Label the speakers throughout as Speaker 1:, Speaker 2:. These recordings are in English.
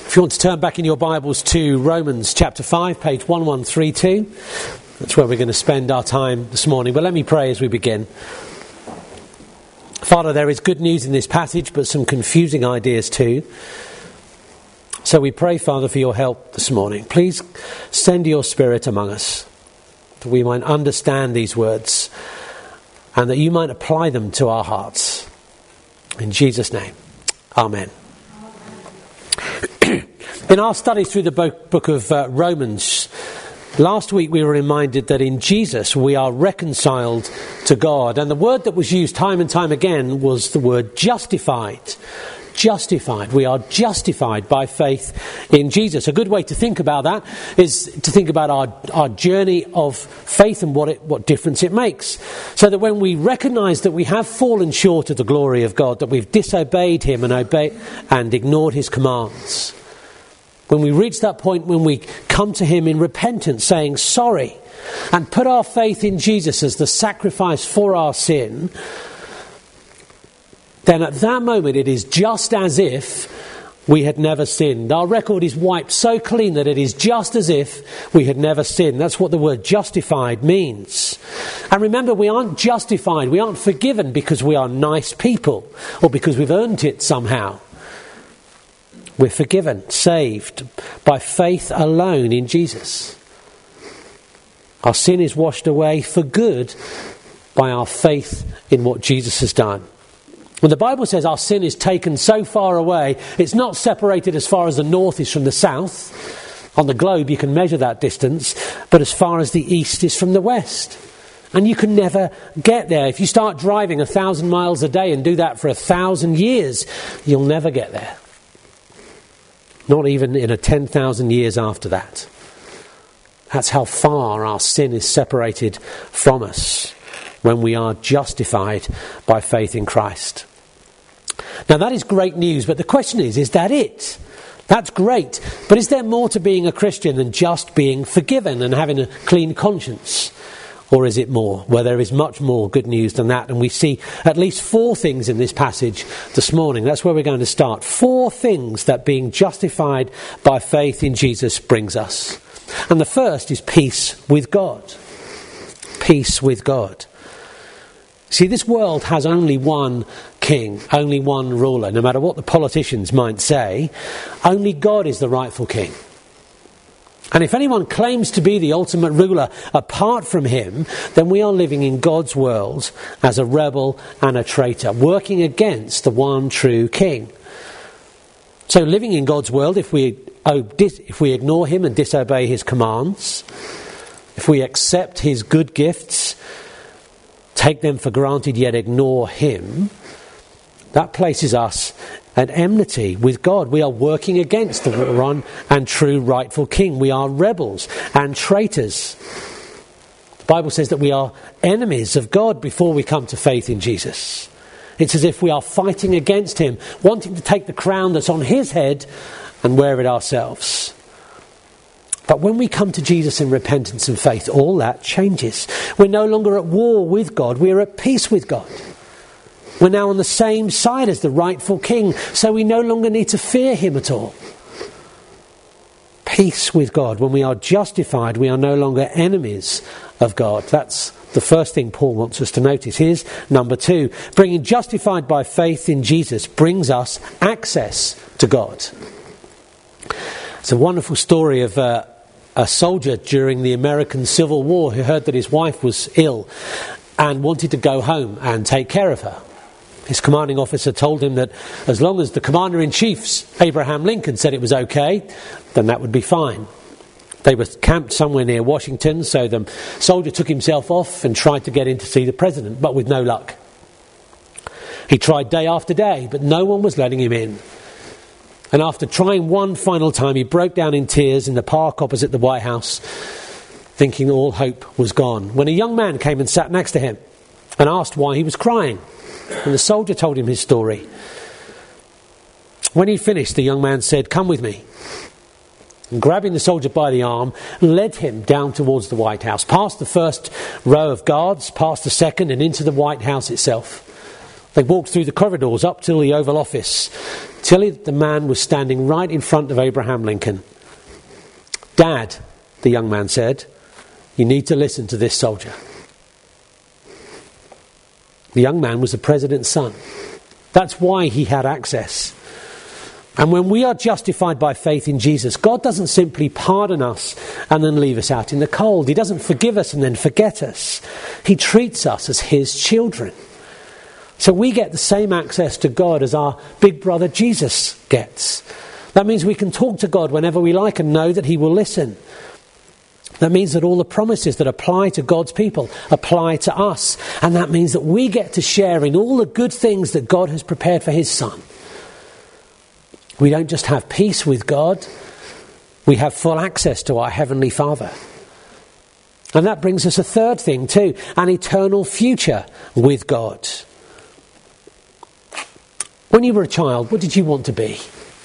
Speaker 1: If you want to turn back in your Bibles to Romans chapter 5, page 1132, that's where we're going to spend our time this morning. But let me pray as we begin. Father, there is good news in this passage, but some confusing ideas too. So we pray, Father, for your help this morning. Please send your Spirit among us, that we might understand these words and that you might apply them to our hearts. In Jesus' name, Amen. In our studies through the book of Romans, last week we were reminded that in Jesus we are reconciled to God. And the word that was used time and time again was the word justified. Justified. We are justified by faith in Jesus. A good way to think about that is to think about our journey of faith and what difference it makes. So that when we recognise that we have fallen short of the glory of God, that we've disobeyed him and ignored his commands, when we reach that point when we come to him in repentance, saying sorry, and put our faith in Jesus as the sacrifice for our sin, then at that moment it is just as if we had never sinned. Our record is wiped so clean that it is just as if we had never sinned. That's what the word justified means. And remember, we aren't justified, we aren't forgiven because we are nice people or because we've earned it somehow. We're forgiven, saved by faith alone in Jesus. Our sin is washed away for good by our faith in what Jesus has done. When the Bible says our sin is taken so far away, it's not separated as far as the north is from the south. On the globe you can measure that distance, but as far as the east is from the west. And you can never get there. If you start driving 1,000 miles a day and do that for 1,000 years, you'll never get there. Not even in a 10,000 years after that. That's how far our sin is separated from us when we are justified by faith in Christ. Now that is great news, but the question is that it? That's great, but is there more to being a Christian than just being forgiven and having a clean conscience? Or is it more? Well, there is much more good news than that. And we see at least 4 things in this passage this morning. That's where we're going to start. 4 things that being justified by faith in Jesus brings us. And the first is peace with God. Peace with God. See, this world has only one king, only one ruler. No matter what the politicians might say, only God is the rightful king. And if anyone claims to be the ultimate ruler apart from him, then we are living in God's world as a rebel and a traitor, working against the one true king. So living in God's world, if we ignore him and disobey his commands, if we accept his good gifts, take them for granted yet ignore him, that places us at enmity with God. We are working against the one and true rightful king. We are rebels and traitors. The Bible says that we are enemies of God before we come to faith in Jesus. It's as if we are fighting against him, wanting to take the crown that's on his head and wear it ourselves. But when we come to Jesus in repentance and faith, all that changes. We're no longer at war with God. We're at peace with God. We're now on the same side as the rightful king, so we no longer need to fear him at all. Peace with God. When we are justified, we are no longer enemies of God. That's the first thing Paul wants us to notice. Here's number 2. Being justified by faith in Jesus brings us access to God. It's a wonderful story of a soldier during the American Civil War who heard that his wife was ill and wanted to go home and take care of her. His commanding officer told him that as long as the Commander-in-Chief, Abraham Lincoln, said it was okay, then that would be fine. They were camped somewhere near Washington, so the soldier took himself off and tried to get in to see the president, but with no luck. He tried day after day, but no one was letting him in. And after trying one final time, he broke down in tears in the park opposite the White House, thinking all hope was gone, when a young man came and sat next to him and asked why he was crying. And the soldier told him his story. When he finished, the young man said, "Come with me." And grabbing the soldier by the arm, led him down towards the White House, past the first row of guards, past the second, and into the White House itself. They walked through the corridors up to the Oval Office, till the man was standing right in front of Abraham Lincoln. "Dad," the young man said, "you need to listen to this soldier." The young man was the president's son. That's why he had access. And when we are justified by faith in Jesus, God doesn't simply pardon us and then leave us out in the cold. He doesn't forgive us and then forget us. He treats us as his children. So we get the same access to God as our big brother Jesus gets. That means we can talk to God whenever we like and know that he will listen. That means that all the promises that apply to God's people apply to us. And that means that we get to share in all the good things that God has prepared for his Son. We don't just have peace with God, we have full access to our Heavenly Father. And that brings us a third thing too, an eternal future with God. When you were a child, what did you want to be?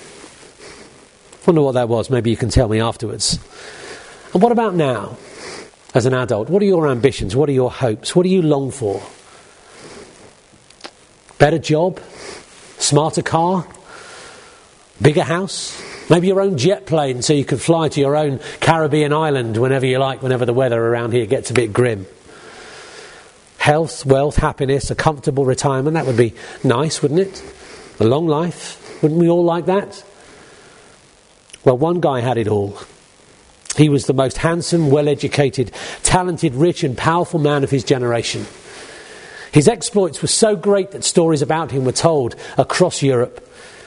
Speaker 1: I wonder what that was. Maybe you can tell me afterwards. And what about now, as an adult? What are your ambitions? What are your hopes? What do you long for? Better job? Smarter car? Bigger house? Maybe your own jet plane so you can fly to your own Caribbean island whenever you like, whenever the weather around here gets a bit grim. Health, wealth, happiness, a comfortable retirement. That would be nice, wouldn't it? A long life. Wouldn't we all like that? Well, one guy had it all. He was the most handsome, well-educated, talented, rich and powerful man of his generation. His exploits were so great that stories about him were told across Europe.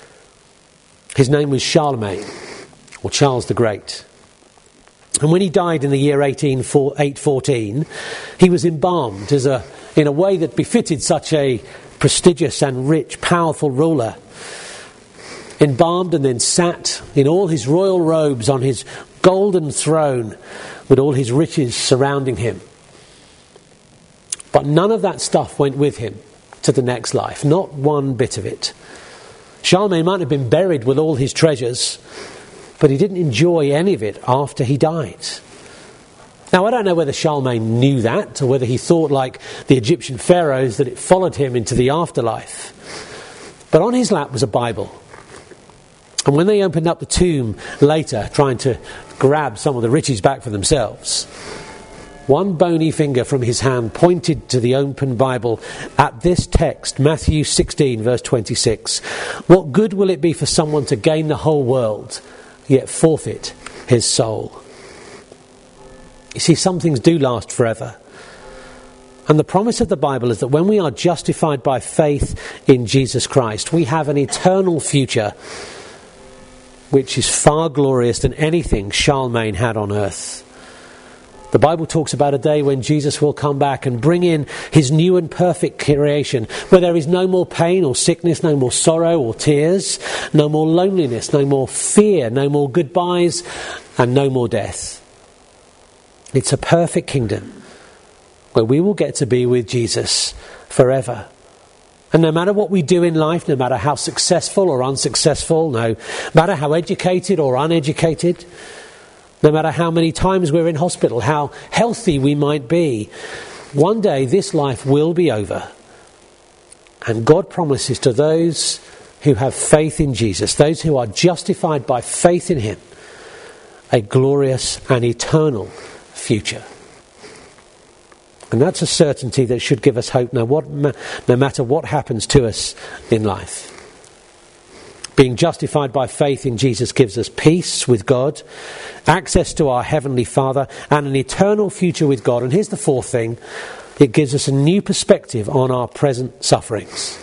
Speaker 1: His name was Charlemagne, or Charles the Great. And when he died in the year 814, he was embalmed in a way that befitted such a prestigious and rich, powerful ruler. Embalmed and then sat in all his royal robes on his golden throne with all his riches surrounding him. But none of that stuff went with him to the next life, not one bit of it. Charlemagne might have been buried with all his treasures, but he didn't enjoy any of it after he died. Now, I don't know whether Charlemagne knew that, or whether he thought, like the Egyptian pharaohs, that it followed him into the afterlife. But on his lap was a Bible. And when they opened up the tomb later, trying to grab some of the riches back for themselves, one bony finger from his hand pointed to the open Bible at this text, Matthew 16, verse 26. "What good will it be for someone to gain the whole world, yet forfeit his soul?" You see, some things do last forever. And the promise of the Bible is that when we are justified by faith in Jesus Christ, we have an eternal future which is far glorious than anything Charlemagne had on earth. The Bible talks about a day when Jesus will come back and bring in his new and perfect creation, where there is no more pain or sickness, no more sorrow or tears, no more loneliness, no more fear, no more goodbyes, and no more death. It's a perfect kingdom where we will get to be with Jesus forever. And no matter what we do in life, no matter how successful or unsuccessful, no matter how educated or uneducated, no matter how many times we're in hospital, how healthy we might be, one day this life will be over. And God promises to those who have faith in Jesus, those who are justified by faith in him, a glorious and eternal future. And that's a certainty that should give us hope no matter what happens to us in life. Being justified by faith in Jesus gives us peace with God, access to our Heavenly Father, and an eternal future with God. And here's the fourth thing. It gives us a new perspective on our present sufferings.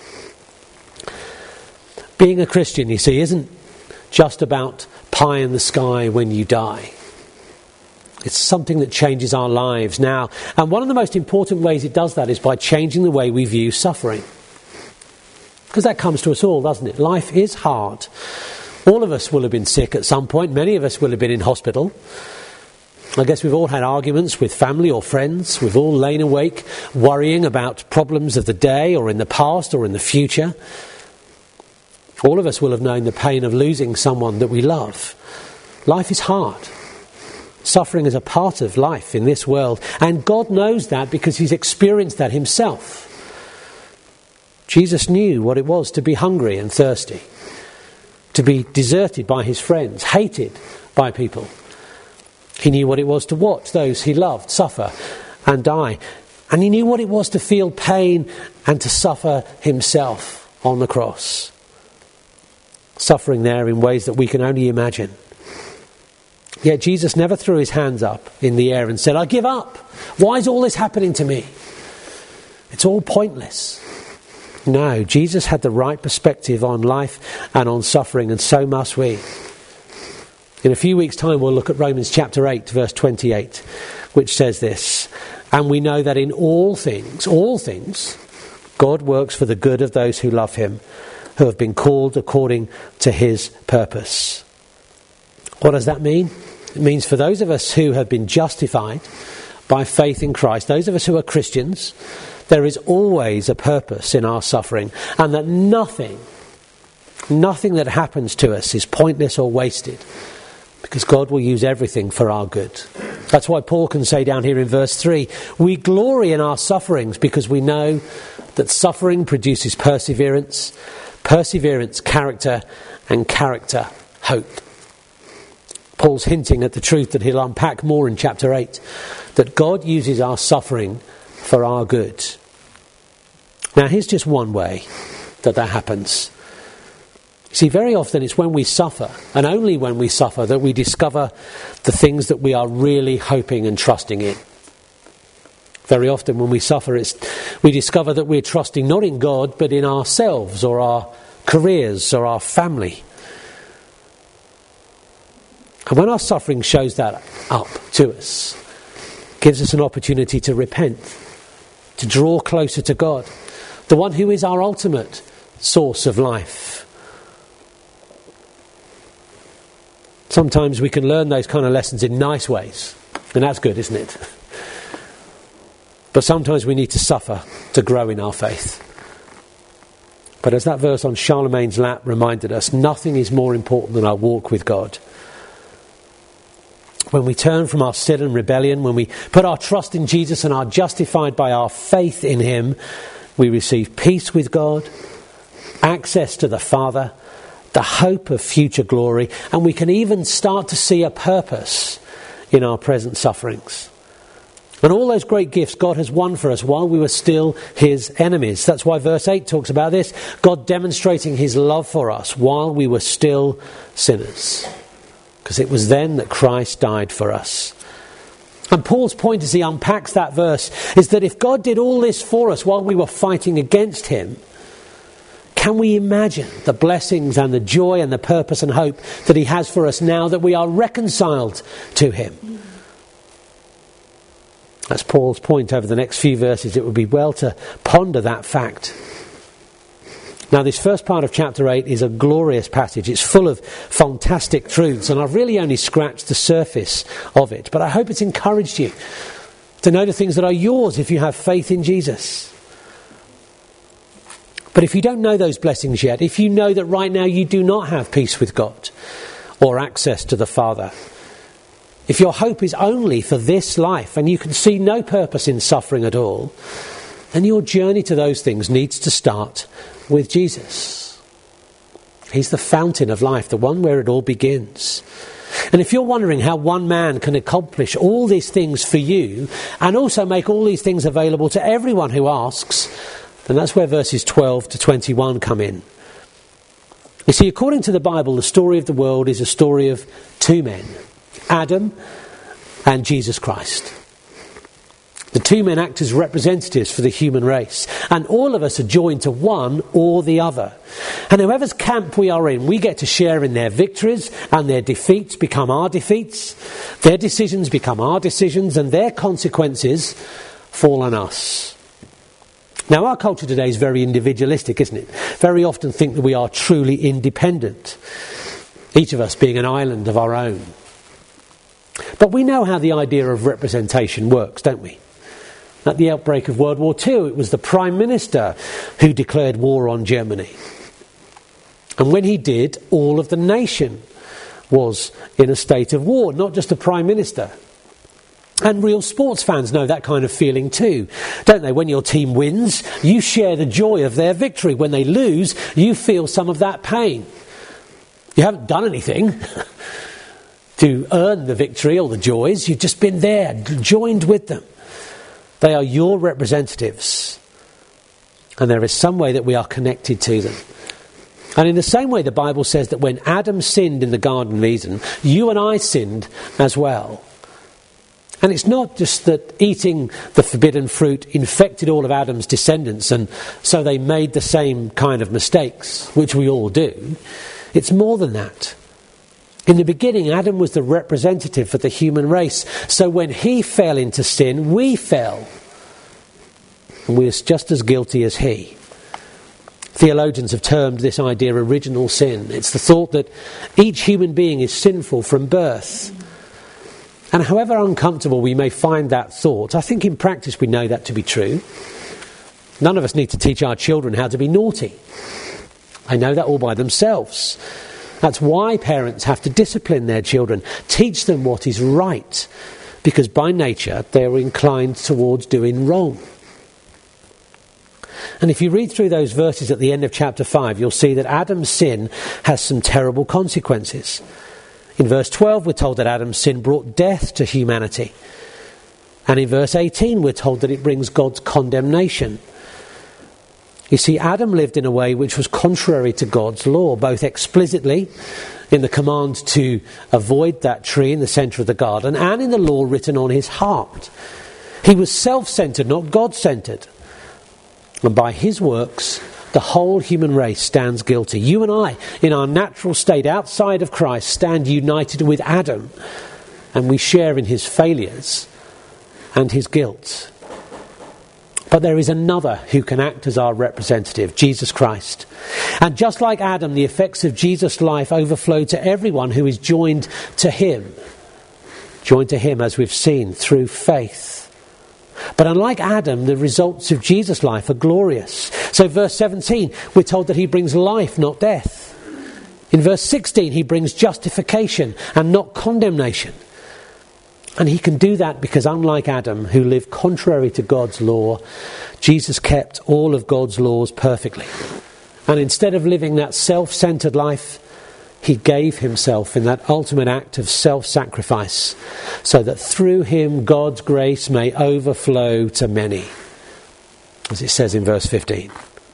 Speaker 1: Being a Christian, you see, isn't just about pie in the sky when you die. It's something that changes our lives now. And one of the most important ways it does that is by changing the way we view suffering. Because that comes to us all, doesn't it? Life is hard. All of us will have been sick at some point. Many of us will have been in hospital. I guess we've all had arguments with family or friends. We've all lain awake worrying about problems of the day or in the past or in the future. All of us will have known the pain of losing someone that we love. Life is hard. Suffering is a part of life in this world. And God knows that because he's experienced that himself. Jesus knew what it was to be hungry and thirsty. to be deserted by his friends, hated by people. He knew what it was to watch those he loved suffer and die. And he knew what it was to feel pain and to suffer himself on the cross. Suffering there in ways that we can only imagine. Yet Jesus never threw his hands up in the air and said, I give up. Why is all this happening to me? It's all pointless. No, Jesus had the right perspective on life and on suffering, and so must we. In a few weeks' time, we'll look at Romans chapter 8, verse 28, which says this, and we know that in all things, God works for the good of those who love him, who have been called according to his purpose. What does that mean? It means for those of us who have been justified by faith in Christ, those of us who are Christians, there is always a purpose in our suffering, and that nothing that happens to us is pointless or wasted, because God will use everything for our good. That's why Paul can say down here in verse 3, we glory in our sufferings because we know that suffering produces perseverance, perseverance character, and character hope. Paul's hinting at the truth that he'll unpack more in chapter 8, that God uses our suffering for our good. Now here's just one way that happens. See, very often it's when we suffer, and only when we suffer, that we discover the things that we are really hoping and trusting in. Very often when we suffer, we discover that we're trusting not in God, but in ourselves or our careers or our family. And when our suffering shows that up to us, gives us an opportunity to repent, to draw closer to God, the one who is our ultimate source of life. Sometimes we can learn those kind of lessons in nice ways, and that's good, isn't it? But sometimes we need to suffer to grow in our faith. But as that verse on Charlemagne's lap reminded us, nothing is more important than our walk with God. When we turn from our sin and rebellion, when we put our trust in Jesus and are justified by our faith in him, we receive peace with God, access to the Father, the hope of future glory, and we can even start to see a purpose in our present sufferings. And all those great gifts God has won for us while we were still his enemies. That's why verse 8 talks about this, God demonstrating his love for us while we were still sinners. Because it was then that Christ died for us. And Paul's point as he unpacks that verse is that if God did all this for us while we were fighting against him, can we imagine the blessings and the joy and the purpose and hope that he has for us now that we are reconciled to him? That's Paul's point over the next few verses. It would be well to ponder that fact. Now, this first part of chapter 8 is a glorious passage. It's full of fantastic truths, and I've really only scratched the surface of it. But I hope it's encouraged you to know the things that are yours if you have faith in Jesus. But if you don't know those blessings yet, if you know that right now you do not have peace with God or access to the Father, if your hope is only for this life and you can see no purpose in suffering at all, then your journey to those things needs to start with Jesus. He's the fountain of life, the one where it all begins. And if you're wondering how one man can accomplish all these things for you and also make all these things available to everyone who asks, then that's where verses 12 to 21 come in. You see, according to the Bible, the story of the world is a story of two men, Adam and Jesus Christ. The two men act as representatives for the human race. And all of us are joined to one or the other. And whoever's camp we are in, we get to share in their victories, and their defeats become our defeats. Their decisions become our decisions, and their consequences fall on us. Now, our culture today is very individualistic, isn't it? Very often think that we are truly independent, each of us being an island of our own. But we know how the idea of representation works, don't we? At the outbreak of World War II, it was the Prime Minister who declared war on Germany. And when he did, all of the nation was in a state of war, not just the Prime Minister. And real sports fans know that kind of feeling too, don't they? When your team wins, you share the joy of their victory. When they lose, you feel some of that pain. You haven't done anything to earn the victory or the joys. You've just been there, joined with them. They are your representatives. And there is some way that we are connected to them. And in the same way, the Bible says that when Adam sinned in the Garden of Eden, you and I sinned as well. And it's not just that eating the forbidden fruit infected all of Adam's descendants and so they made the same kind of mistakes, which we all do. It's more than that. In the beginning, Adam was the representative for the human race. So when he fell into sin, we fell. And we are just as guilty as he. Theologians have termed this idea original sin. It's the thought that each human being is sinful from birth. And however uncomfortable we may find that thought, I think in practice we know that to be true. None of us need to teach our children how to be naughty. They know that all by themselves. That's why parents have to discipline their children, teach them what is right, because by nature they are inclined towards doing wrong. And if you read through those verses at the end of chapter 5, you'll see that Adam's sin has some terrible consequences. In verse 12, we're told that Adam's sin brought death to humanity. And in verse 18, we're told that it brings God's condemnation. You see, Adam lived in a way which was contrary to God's law, both explicitly in the command to avoid that tree in the centre of the garden and in the law written on his heart. He was self-centred, not God-centred. And by his works, the whole human race stands guilty. You and I, in our natural state outside of Christ, stand united with Adam, and we share in his failures and his guilt. But there is another who can act as our representative, Jesus Christ. And just like Adam, the effects of Jesus' life overflow to everyone who is joined to him. Joined to him, as we've seen, through faith. But unlike Adam, the results of Jesus' life are glorious. So verse 17, we're told that he brings life, not death. In verse 16, he brings justification and not condemnation. And he can do that because unlike Adam, who lived contrary to God's law, Jesus kept all of God's laws perfectly. And instead of living that self-centred life, he gave himself in that ultimate act of self-sacrifice so that through him God's grace may overflow to many, as it says in verse 15.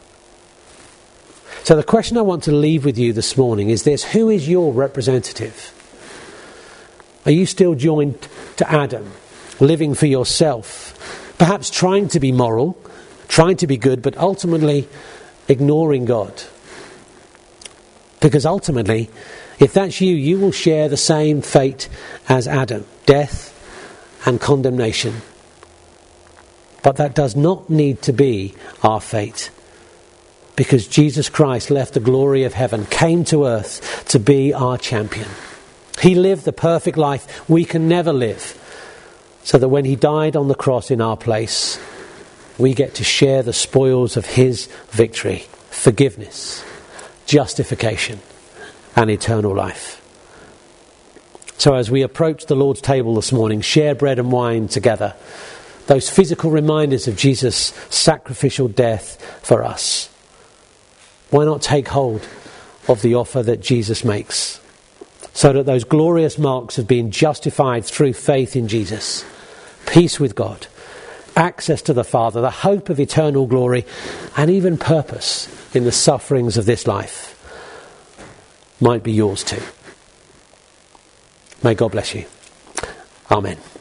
Speaker 1: So the question I want to leave with you this morning is this: who is your representative? Are you still joined to Adam, living for yourself, perhaps trying to be moral, trying to be good, but ultimately ignoring God? Because ultimately, if that's you, you will share the same fate as Adam, death and condemnation. But that does not need to be our fate, because Jesus Christ left the glory of heaven, came to earth to be our champion. He lived the perfect life we can never live, so that when he died on the cross in our place, we get to share the spoils of his victory, forgiveness, justification and eternal life. So as we approach the Lord's table this morning, share bread and wine together, those physical reminders of Jesus' sacrificial death for us. Why not take hold of the offer that Jesus makes, so that those glorious marks of being justified through faith in Jesus, peace with God, access to the Father, the hope of eternal glory, and even purpose in the sufferings of this life might be yours too. May God bless you. Amen.